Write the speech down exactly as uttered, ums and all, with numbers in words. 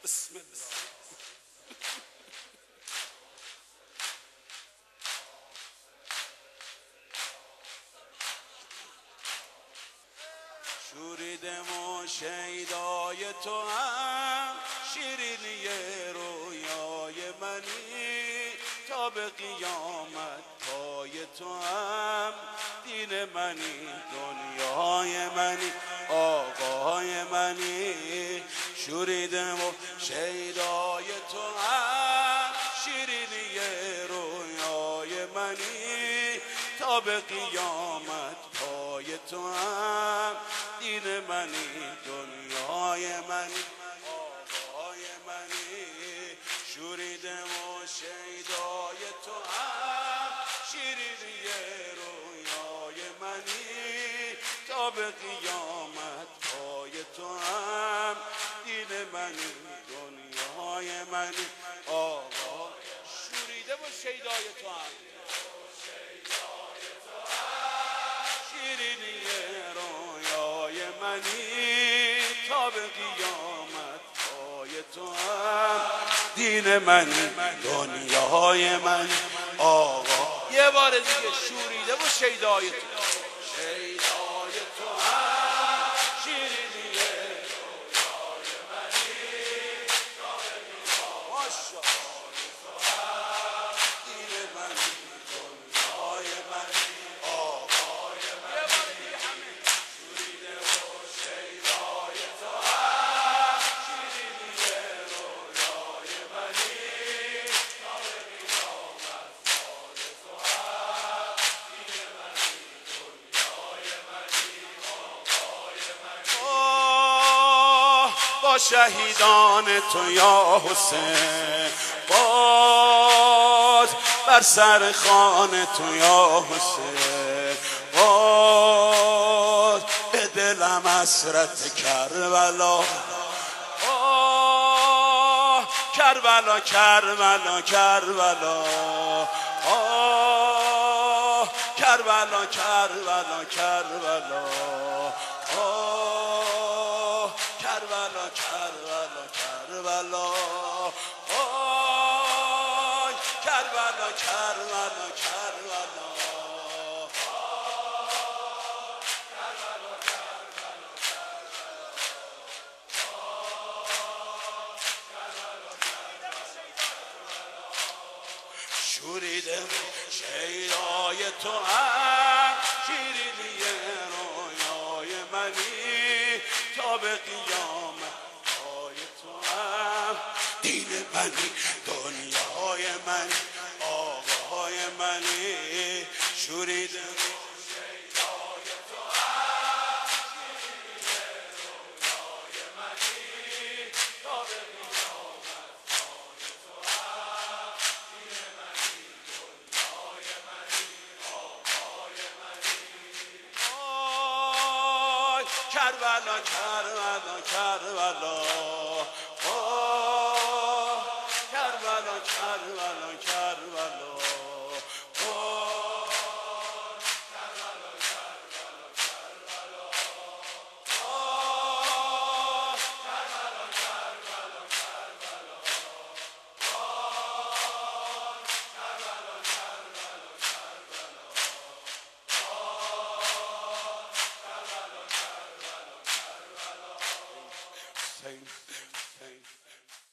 بسم الله. شوریدم و شیدای تو هم شیرینی رویای منی، تا به قیامت پای تو هم دین منی، دنیای منی، آقای منی. شوریدم و شیدای تو هم شیرینی رویای منی، تا به قیامت پای تو هم دین منی، دنیای منی، آقای منی. شوریدم و شیدای تو هم شیرینی رویای منی، تا به قیامت پای تو هم دین منی، دنیای منی، آقا. شوریده و شیدای تو هم شیرینی رویای منی، تا به قیامت پای تو هم دین منی، دنیای منی، آقا. یه بار دیگه شوریده و شیدای تو، شیدای تو هم شیرینی رویای منی، تا به قیامت دین منی، دنیای منی، آقا. یه بار دیگه همه شوریده و شیدای تو هم شیرینی رویای منی، تا به قیامت پای تو هم دین منی، دنیای منی، آقای منی. آه با شهیدان تو یا حسین، باز بر سر خان تو یا حسین، باز به دلم حسرت کربلا. آه کربلا کربلا کربلا، آه کربلا کربلا کربلا، آه کربلا کربلا کربلا، آه کربلا کربلا کربلا. شوریده شیدای تو هم شیرینی رویای منی، تا به قیامت پای تو هم دین منی، دنیای منی، آقای منی. شوریده شیدای تو هم شیرینی رویای منی، تا به قیامت پای تو هم دین منی، دنیای منی، آقای منی. آی کربلا کربلا کربلا، آه کربلا کربلا کربلا، آه کربلا کربلا کربلا، آه کربلا کربلا کربلا، آه کربلا کربلا کربلا، آه کربلا کربلا کربلا.